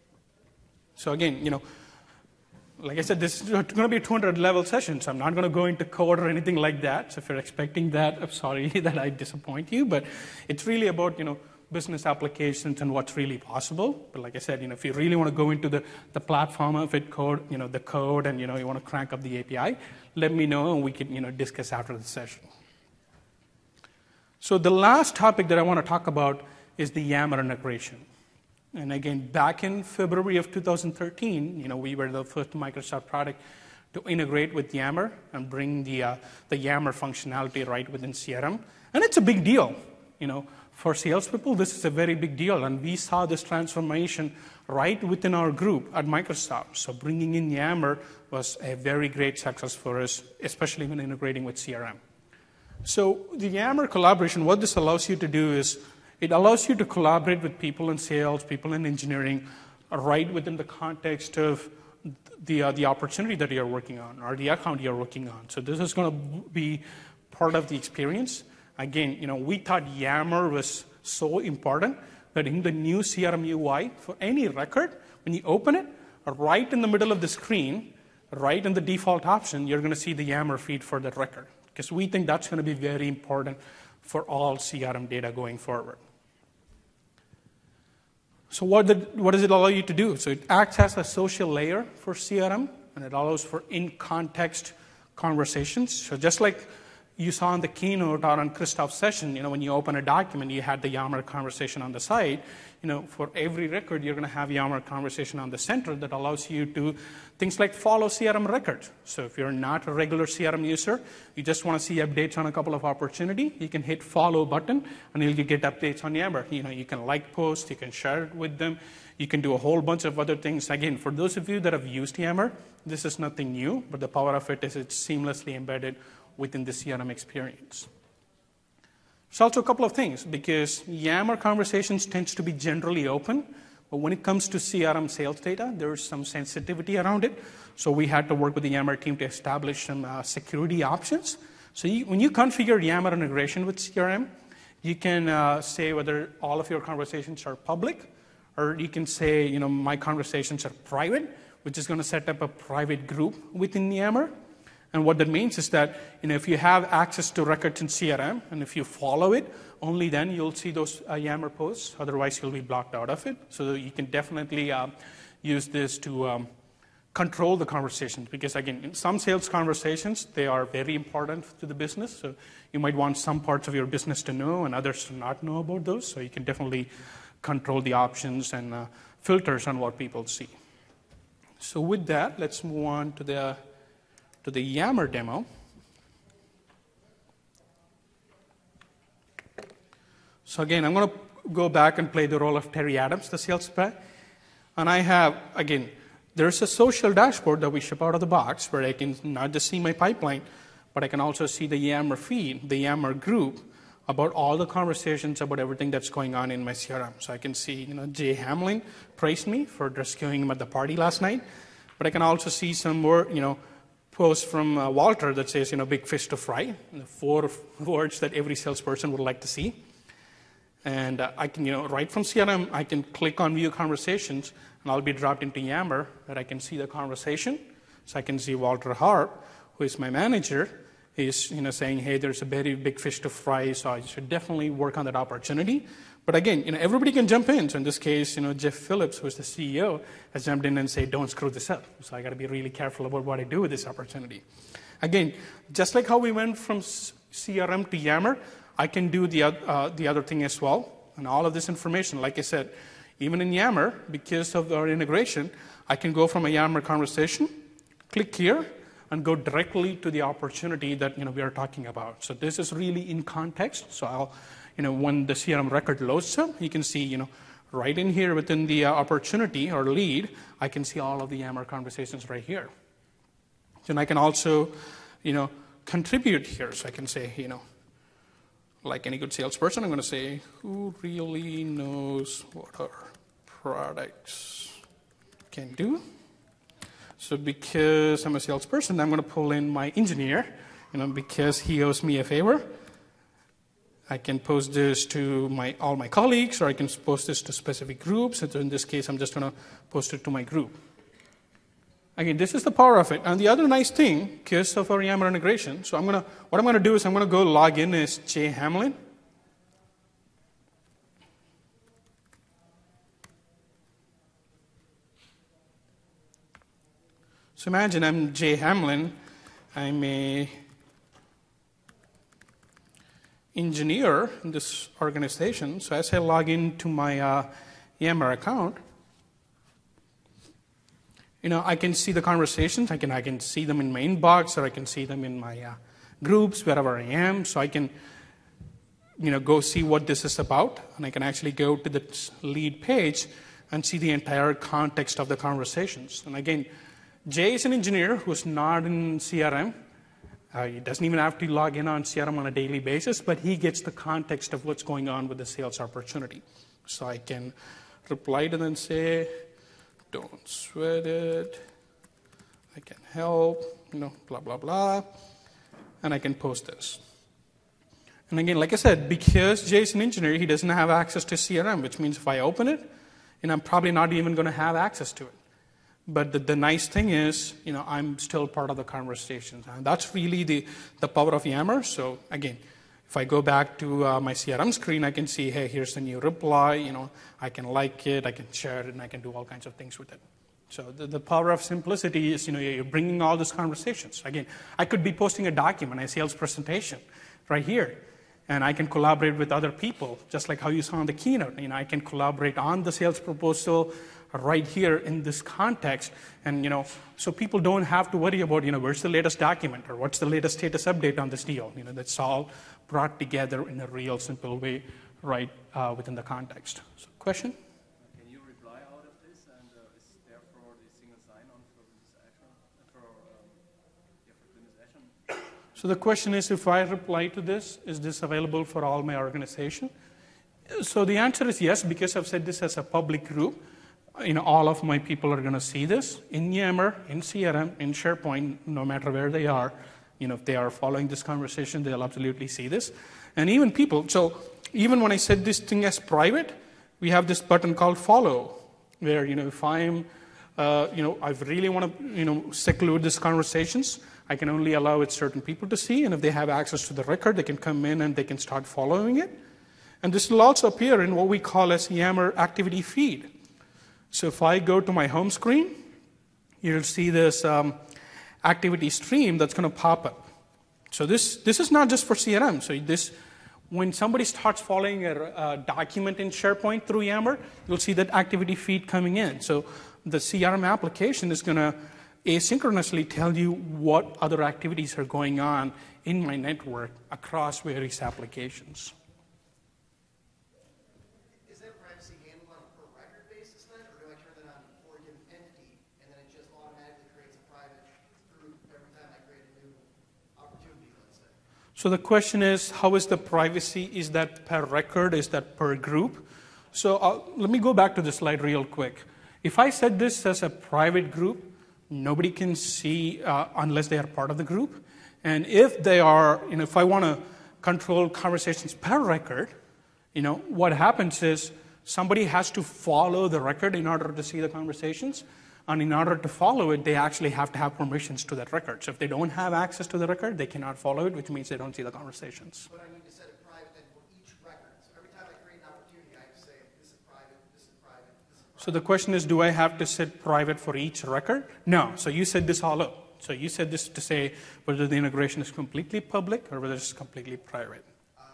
So again, you know, like I said, this is going to be a two hundred level session, so I'm not going to go into code or anything like that. So if you're expecting that, I'm sorry that I disappoint you, but it's really about, you know, business applications and what's really possible. But like I said, you know, if you really want to go into the, the platform of it, code, you know, the code, and, you know, you want to crank up the A P I, let me know and we can, you know, discuss after the session. So the last topic that I want to talk about is the Yammer integration. And again, back in February of two thousand thirteen, you know, we were the first Microsoft product to integrate with Yammer and bring the uh, the Yammer functionality right within C R M. And it's a big deal, you know, for salespeople. This is a very big deal, and we saw this transformation right within our group at Microsoft. So bringing in Yammer was a very great success for us, especially when integrating with C R M. So the Yammer collaboration, what this allows you to do is it allows you to collaborate with people in sales, people in engineering, right within the context of the, uh, the opportunity that you're working on or the account you're working on. So this is going to be part of the experience. Again, you know, we thought Yammer was so important that in the new C R M U I, for any record, when you open it, right in the middle of the screen, right in the default option, you're going to see the Yammer feed for that record. Because we think that's going to be very important for all C R M data going forward. So what, did, what does it allow you to do? So it acts as a social layer for C R M. and it allows for in-context conversations. So just like you saw in the keynote or on Christoph's session, you know, when you open a document, you had the Yammer conversation on the side. You know, for every record, you're going to have Yammer conversation on the center that allows you to things like follow C R M records. So if you're not a regular C R M user, you just want to see updates on a couple of opportunity, you can hit follow button, and you'll get updates on Yammer. You know, you can like posts, you can share it with them, you can do a whole bunch of other things. Again, for those of you that have used Yammer, this is nothing new, but the power of it is it's seamlessly embedded within the C R M experience. There's also a couple of things, because Yammer conversations tends to be generally open, but when it comes to C R M sales data, there's some sensitivity around it. So we had to work with the Yammer team to establish some uh, security options. So you, when you configure Yammer integration with C R M, you can uh, say whether all of your conversations are public, or you can say, you know, my conversations are private, which is going to set up a private group within Yammer. And what that means is that, you know, if you have access to records in C R M, and if you follow it, only then you'll see those uh, Yammer posts. Otherwise, you'll be blocked out of it. So you can definitely uh, use this to um, control the conversations. Because, again, in some sales conversations, they are very important to the business. So you might want some parts of your business to know and others to not know about those. So you can definitely control the options and uh, filters on what people see. So with that, let's move on to the to the Yammer demo. So again, I'm going to go back and play the role of Terry Adams, the sales guy. And I have, again, there's a social dashboard that we ship out of the box where I can not just see my pipeline, but I can also see the Yammer feed, the Yammer group, about all the conversations about everything that's going on in my C R M. So I can see, you know, Jay Hamlin praised me for rescuing him at the party last night. But I can also see some more, you know, post from uh, Walter that says, you know, big fish to fry, the four words that every salesperson would like to see. And uh, I can, you know, right from C R M, I can click on View Conversations, and I'll be dropped into Yammer, where I can see the conversation. So I can see Walter Harp, who is my manager, is, you know, saying, hey, there's a very big fish to fry, so I should definitely work on that opportunity. But again, you know, everybody can jump in. So in this case, you know, Jeff Phillips, who's the C E O, has jumped in and said, don't screw this up. So I got to be really careful about what I do with this opportunity. Again, just like how we went from C R M to Yammer, I can do the, uh, the other thing as well. And all of this information, like I said, even in Yammer, because of our integration, I can go from a Yammer conversation, click here, and go directly to the opportunity that, you know, we are talking about. So this is really in context. So I'll, you know, when the C R M record loads up, you can see, you know, right in here within the uh, opportunity or lead, I can see all of the Yammer conversations right here. And I can also, you know, contribute here. So I can say, you know, like any good salesperson, I'm going to say, who really knows what our products can do? So because I'm a salesperson, I'm going to pull in my engineer, you know, because he owes me a favor. I can post this to my all my colleagues, or I can post this to specific groups. And so in this case, I'm just going to post it to my group. Again, this is the power of it. And the other nice thing, because of our Yammer integration, so I'm going to, what I'm going to do is I'm going to go log in as Jay Hamlin. So imagine I'm Jay Hamlin. I'm a engineer in this organization. So as I log into my uh, Yammer account, you know, I can see the conversations. I can I can see them in my inbox, or I can see them in my uh, groups, wherever I am. So I can, you know, go see what this is about, and I can actually go to the lead page and see the entire context of the conversations. And again, Jay is an engineer who's not in C R M. Uh, he doesn't even have to log in on C R M on a daily basis, but he gets the context of what's going on with the sales opportunity. So I can reply to them and say, don't sweat it, I can help, you know, blah, blah, blah, and I can post this. And again, like I said, because Jay's an engineer, he doesn't have access to C R M, which means if I open it, you know, I'm probably not even going to have access to it. But the, the nice thing is, you know, I'm still part of the conversation. And that's really the, the power of Yammer. So again, if I go back to uh, my C R M screen, I can see, hey, here's the new reply. You know, I can like it, I can share it, and I can do all kinds of things with it. So the, the power of simplicity is, you know, you're bringing all these conversations. Again, I could be posting a document, a sales presentation right here, and I can collaborate with other people, just like how you saw in the keynote. You know, I can collaborate on the sales proposal right here in this context, and, you know, so people don't have to worry about, you know, where's the latest document or what's the latest status update on this deal. You know, that's all brought together in a real simple way right uh, within the context. So, question? Can you reply out of this, and uh, is therefore the single sign-on for this action, for, um, yeah, for Business Action? So the question is, if I reply to this, is this available for all my organization? So the answer is yes, because I've said this as a public group. You know, all of my people are going to see this in Yammer, in C R M, in SharePoint, no matter where they are. You know, if they are following this conversation, they'll absolutely see this. And even people, so even when I said this thing as private, we have this button called follow, where, you know, if I'm, uh, you know, I really want to, you know, seclude these conversations, I can only allow it certain people to see, and if they have access to the record, they can come in and they can start following it. And this will also appear in what we call as Yammer activity feed. So if I go to my home screen, you'll see this um, activity stream that's going to pop up. So this, this is not just for C R M. So this, when somebody starts following a, a document in SharePoint through Yammer, you'll see that activity feed coming in. So the C R M application is going to asynchronously tell you what other activities are going on in my network across various applications. So the question is, how is the privacy? Is that per record? Is that per group? So I'll, let me go back to the slide real quick. If I set this as a private group, nobody can see uh, unless they are part of the group. And if they are, you know, if I want to control conversations per record, you know, what happens is somebody has to follow the record in order to see the conversations. And in order to follow it, they actually have to have permissions to that record. So if they don't have access to the record, they cannot follow it, which means they don't see the conversations. But I need to set it private then for each record. So every time I create an opportunity, I have to say, this is private, this is private, this is private. So the question is, do I have to set private for each record? No. So you said this hollow. So you said this to say whether the integration is completely public or whether it's completely private. Uh,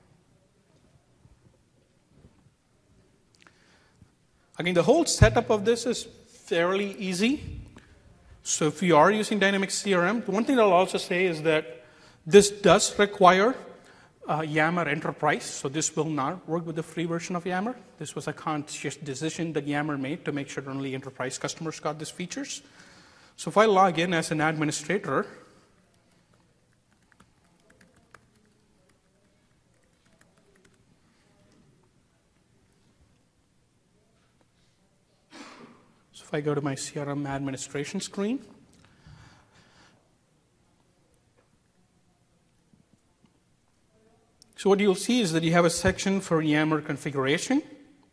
okay. Again, the whole setup of this is fairly easy. So if you are using Dynamics C R M, one thing I'll also say is that this does require uh, Yammer Enterprise. So this will not work with the free version of Yammer. This was a conscious decision that Yammer made to make sure only enterprise customers got these features. So if I log in as an administrator, if I go to my C R M administration screen, so what you'll see is that you have a section for Yammer configuration.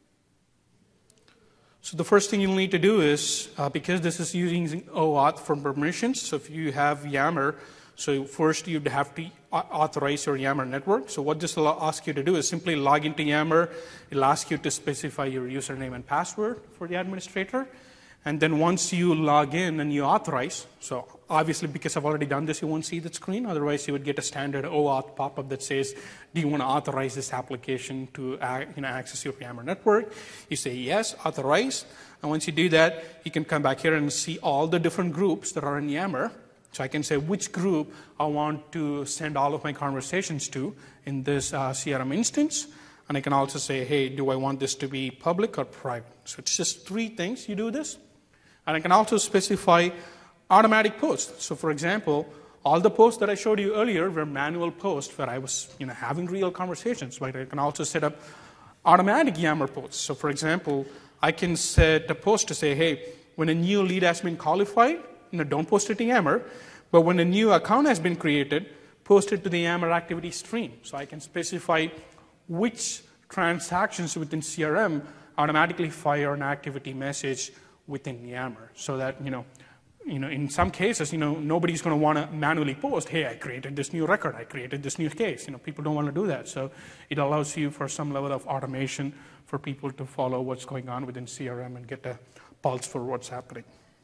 So the first thing you'll need to do is, uh, because this is using OAuth for permissions, so if you have Yammer, so first you'd have to authorize your Yammer network. So what this will ask you to do is simply log into Yammer. It'll ask you to specify your username and password for the administrator. And then once you log in and you authorize, so obviously because I've already done this, you won't see that screen. Otherwise, you would get a standard OAuth pop-up that says, do you want to authorize this application to uh, you know, access your Yammer network? You say yes, authorize. And once you do that, you can come back here and see all the different groups that are in Yammer. So I can say which group I want to send all of my conversations to in this uh, C R M instance. And I can also say, hey, do I want this to be public or private? So it's just three things you do this. And I can also specify automatic posts. So for example, all the posts that I showed you earlier were manual posts where I was you know, having real conversations. But I can also set up automatic Yammer posts. So for example, I can set a post to say, hey, when a new lead has been qualified, you know, don't post it in Yammer. But when a new account has been created, post it to the Yammer activity stream. So I can specify which transactions within C R M automatically fire an activity message within Yammer, so that, you know, you know, in some cases, you know, nobody's going to want to manually post, hey, I created this new record, I created this new case. You know, people don't want to do that. So it allows you for some level of automation for people to follow what's going on within C R M and get a pulse for what's happening.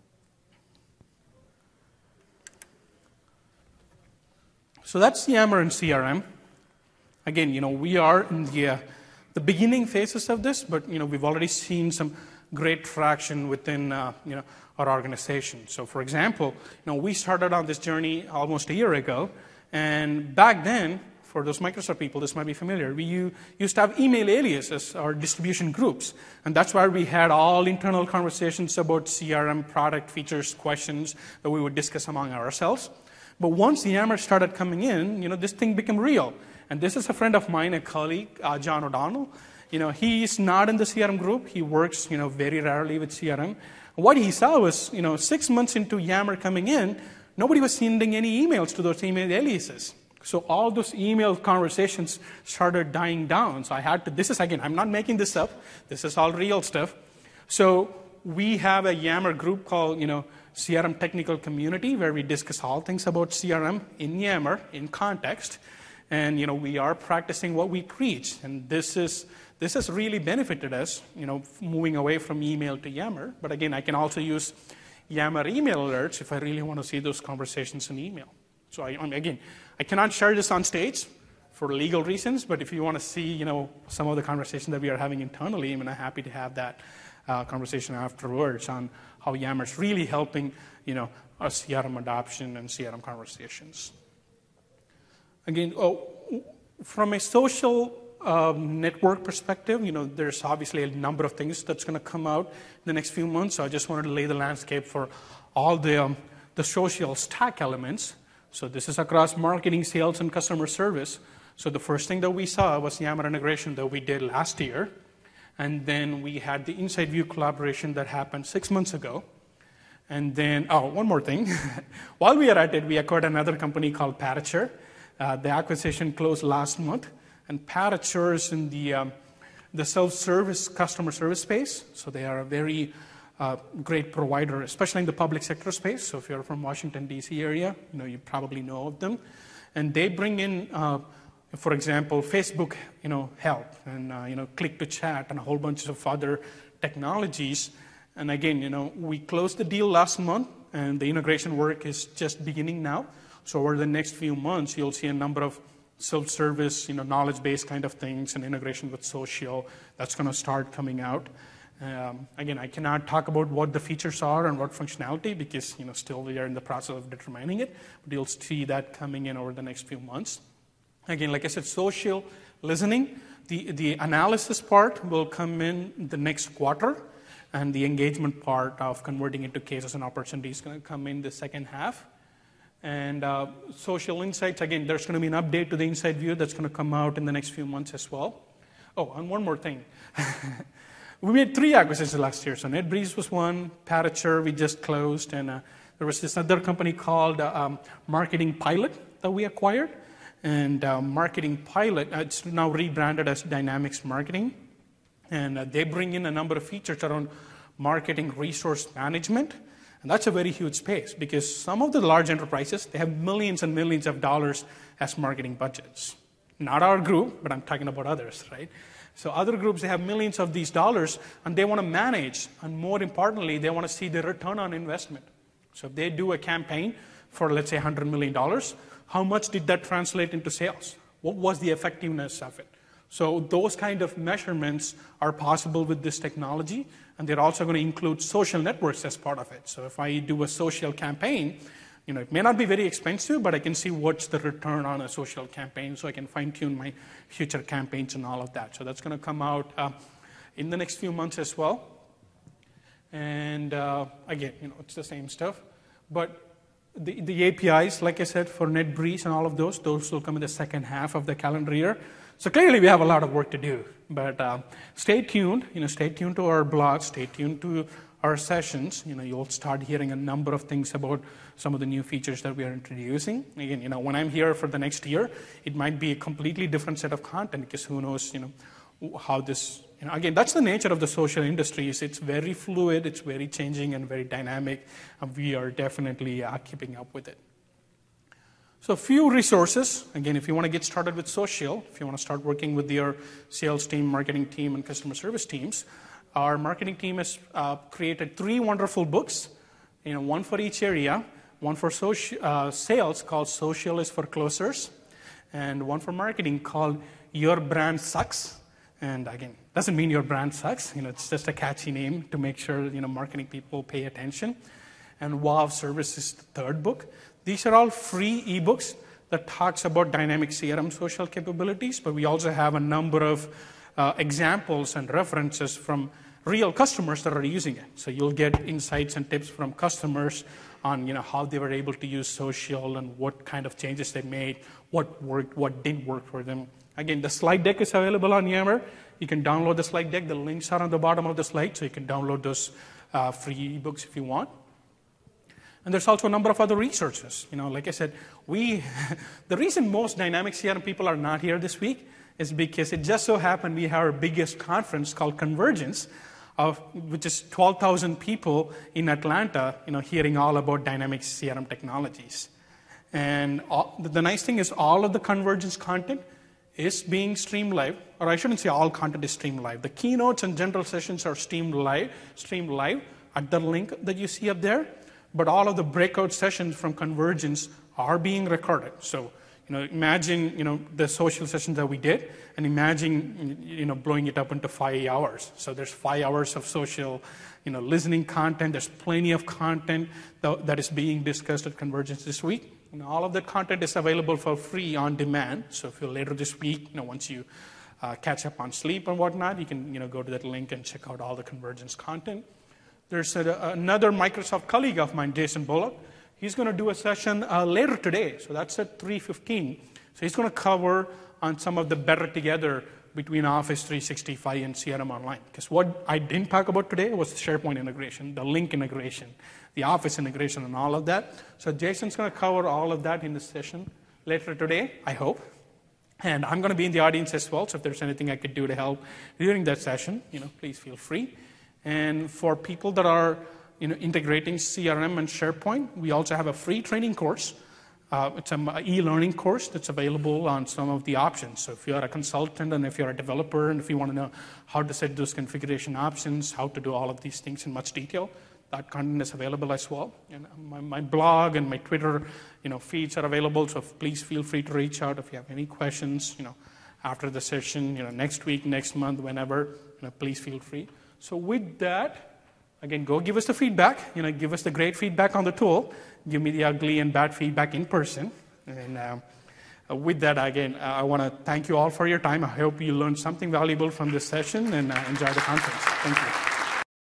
So that's Yammer and C R M. Again, you know, we are in the, uh, the beginning phases of this, but, you know, we've already seen some great traction within, uh, you know, our organization. So, for example, you know, we started on this journey almost a year ago, and back then, for those Microsoft people, this might be familiar, we used to have email aliases or distribution groups, and that's where we had all internal conversations about C R M product features, questions that we would discuss among ourselves. But once Yammer started coming in, you know, this thing became real. And this is a friend of mine, a colleague, uh, John O'Donnell. You know, he's not in the C R M group. He works, you know, very rarely with C R M. What he saw was, you know, six months into Yammer coming in, nobody was sending any emails to those email aliases. So all those email conversations started dying down. So I had to, this is, again, I'm not making this up. This is all real stuff. So we have a Yammer group called, you know, C R M Technical Community, where we discuss all things about C R M in Yammer, in context. And, you know, we are practicing what we preach. And this is this has really benefited us, you know, moving away from email to Yammer. But again, I can also use Yammer email alerts if I really want to see those conversations in email. So I, I mean, again, I cannot share this on stage for legal reasons, but if you want to see, you know, some of the conversations that we are having internally, I'm happy to have that uh, conversation afterwards on how Yammer is really helping, you know, our C R M adoption and C R M conversations. Again, oh, from a social um, network perspective, you know, there's obviously a number of things that's going to come out in the next few months. So I just wanted to lay the landscape for all the um, the social stack elements. So this is across marketing, sales, and customer service. So the first thing that we saw was Yammer integration that we did last year. And then we had the Inside View collaboration that happened six months ago. And then, oh, one more thing. While we are at it, we acquired another company called Parature. Uh, the acquisition closed last month. And Parature is in the, um, the self-service customer service space. So they are a very uh, great provider, especially in the public sector space. So if you're from Washington, D C area, you know, you probably know of them. And they bring in, uh, for example, Facebook, you know, help and, uh, you know, click to chat and a whole bunch of other technologies. And again, you know, we closed the deal last month, and the integration work is just beginning now. So over the next few months, you'll see a number of self-service, you know, knowledge-based kind of things and integration with social that's going to start coming out. Um, again, I cannot talk about what the features are and what functionality because, you know, still we are in the process of determining it. But you'll see that coming in over the next few months. Again, like I said, social listening, the, the analysis part will come in the next quarter, and the engagement part of converting into cases and opportunities is going to come in the second half. And uh, social insights, again, there's going to be an update to the Inside View that's going to come out in the next few months as well. Oh, and one more thing. We made three acquisitions last year. So NetBreeze was one, Parature we just closed, and uh, there was this other company called uh, um, Marketing Pilot that we acquired. And uh, Marketing Pilot, uh, it's now rebranded as Dynamics Marketing. And uh, they bring in a number of features around marketing resource management. And that's a very huge space because some of the large enterprises, they have millions and millions of dollars as marketing budgets. Not our group, but I'm talking about others, right? So other groups, they have millions of these dollars, and they want to manage. And more importantly, they want to see the return on investment. So if they do a campaign for, let's say, one hundred million dollars, how much did that translate into sales? What was the effectiveness of it? So those kind of measurements are possible with this technology, and they're also going to include social networks as part of it. So if I do a social campaign, you know, it may not be very expensive, but I can see what's the return on a social campaign, so I can fine-tune my future campaigns and all of that. So that's going to come out uh, in the next few months as well. And uh, again, you know, it's the same stuff. But the, the A P Is, like I said, for NetBreeze and all of those, those will come in the second half of the calendar year. So clearly we have a lot of work to do, but uh, stay tuned, you know, stay tuned to our blog, stay tuned to our sessions. You know, you'll start hearing a number of things about some of the new features that we are introducing. Again, you know, when I'm here for the next year, it might be a completely different set of content because who knows, you know, how this, you know, again, that's the nature of the social industry is it's very fluid, it's very changing and very dynamic, and we are definitely uh, keeping up with it. So a few resources. Again, if you want to get started with social, if you want to start working with your sales team, marketing team, and customer service teams, our marketing team has uh, created three wonderful books, you know, one for each area, one for soci- uh, sales called Social is for Closers, and one for marketing called Your Brand Sucks. And again, doesn't mean your brand sucks. You know, it's just a catchy name to make sure, you know, marketing people pay attention. And Wow Service is the third book. These are all free ebooks that talks about dynamic C R M social capabilities, but we also have a number of uh, examples and references from real customers that are using it. So you'll get insights and tips from customers on, you know, how they were able to use social and what kind of changes they made, what worked, what didn't work for them. Again, the slide deck is available on Yammer. You can download the slide deck. The links are on the bottom of the slide, so you can download those uh, free ebooks if you want. And there's also a number of other resources. You know, like I said, we the reason most dynamic C R M people are not here this week is because it just so happened we have our biggest conference called Convergence, of which is twelve thousand people in Atlanta, you know, hearing all about dynamic C R M technologies. And all, the nice thing is all of the Convergence content is being streamed live, or I shouldn't say all content is streamed live. The keynotes and general sessions are streamed live, streamed live at the link that you see up there, but all of the breakout sessions from Convergence are being recorded. So, you know, imagine, you know, the social sessions that we did, and imagine, you know, blowing it up into five hours. So there's five hours of social, you know, listening content. There's plenty of content that, that is being discussed at Convergence this week. And all of that content is available for free on demand. So if you're later this week, you know, once you uh, catch up on sleep and whatnot, you can, you know, go to that link and check out all the Convergence content. There's a, another Microsoft colleague of mine, Jason Bullock. He's going to do a session uh, later today. So that's at three fifteen. So he's going to cover on some of the better together between Office three sixty-five and C R M Online. Because what I didn't talk about today was the SharePoint integration, the link integration, the Office integration, and all of that. So Jason's going to cover all of that in the session later today, I hope. And I'm going to be in the audience as well, so if there's anything I could do to help during that session, you know, please feel free. And for people that are, you know, integrating C R M and SharePoint, we also have a free training course. Uh, it's an e-learning course that's available on some of the options. So if you're a consultant and if you're a developer and if you want to know how to set those configuration options, how to do all of these things in much detail, that content is available as well. And my, my blog and my Twitter, you know, feeds are available. So please feel free to reach out if you have any questions, you know, after the session, you know, next week, next month, whenever, you know, please feel free. So with that, again, go give us the feedback. You know, give us the great feedback on the tool. Give me the ugly and bad feedback in person. And um, with that, again, uh, I want to thank you all for your time. I hope you learned something valuable from this session and uh, enjoy the conference. Thank you.